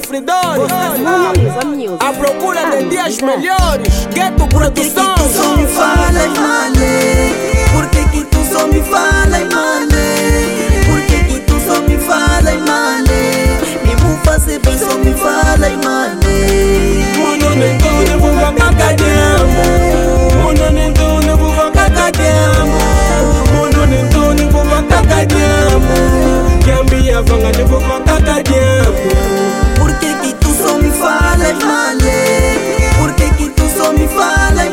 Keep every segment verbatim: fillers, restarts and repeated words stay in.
sofredores. Music. À procura de dias melhores. Gueto Por que que tu Produções. só me falas, mané? Por que que tu só me falas, mané? Por que que tu só me falas, mané? Me vou fazer bem, só me falas, mané. Mano, nem tu, nem vou vacar de amor. Mano, nem tu, nem vou vacar de amor. Mano, nem tu, nem vou vacar de amor. Que a minha vanga, nem vou vacar de amor. Por que que tu só me falas, mané? Por que que tu só me falas,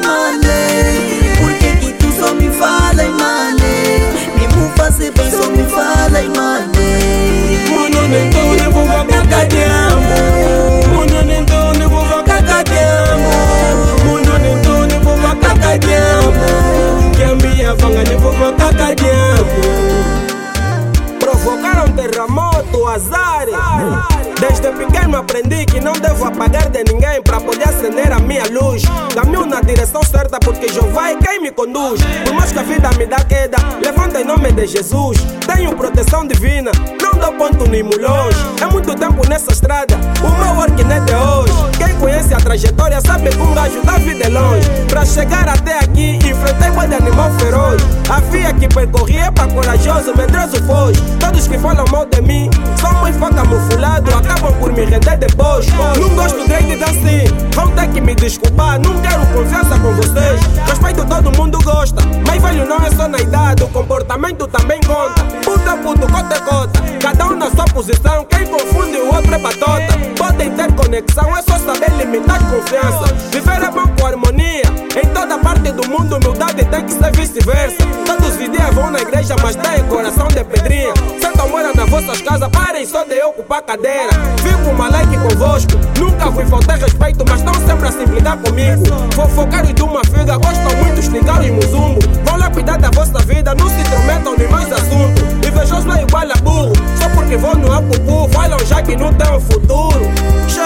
mané? Por que que tu só me falas, mané? Me vou fazer bem, só me falas, mané. Mano, nem tu, nem vou vacar de amor. Mano, nem tu, nem vou vacar de amor. Mano, nem tu, nem vou vacar de amor. Que a minha vanga, nem vou vacar de amor. Provocaram terremoto, azar. Desde pequeno aprendi que não devo apagar de ninguém para poder acender a minha luz. Caminho na direção certa porque Jeová é quem me conduz. Por mais que a vida me dá queda, levanta em nome de Jesus. Tenho proteção divina, não dou ponto nem longe. É muito tempo nessa estrada, o meu work não é de hoje. Quem conhece a trajetória sabe que um gajo da vida é longe. Para chegar até aqui, enfrentei boi de animal feroz. A via que percorri é para corajoso, medroso foge. Todos que falam mal de mim são muito camuflados, acabam por me render depois. Não gosto de de assim, vão ter que me desculpar. Não quero confiança com vocês. Respeito todo mundo gosta, mas velho não é só na idade, o comportamento também conta. Puta, puto, cota é cota, cada um na sua posição. Quem confunde o outro é batota. Podem ter conexão, é só saber limitar confiança. Viver é bom com harmonia, em toda parte do mundo humildade tem que ser vice-versa. Todos os dias vão na igreja, mas têm coração de pedrinha. Sentam mora nas vossas casas, parem só de ocupar cadeira. Fico malaique convosco, nunca fui faltar respeito, mas estão sempre a se implicar comigo. Fofocários de uma figa, gostam muito de explicar os muzumbo. Vão lá cuidar da vossa vida, não se intrometam em meus assuntos. Invejoso é igual a burro, só porque vão no apupu, falam já que não tem um futuro. Che,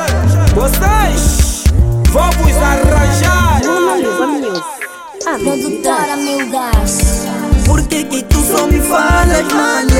vocês vou vos arranjar. Produtora Mil Gás. Por que que tu só me falas, mané?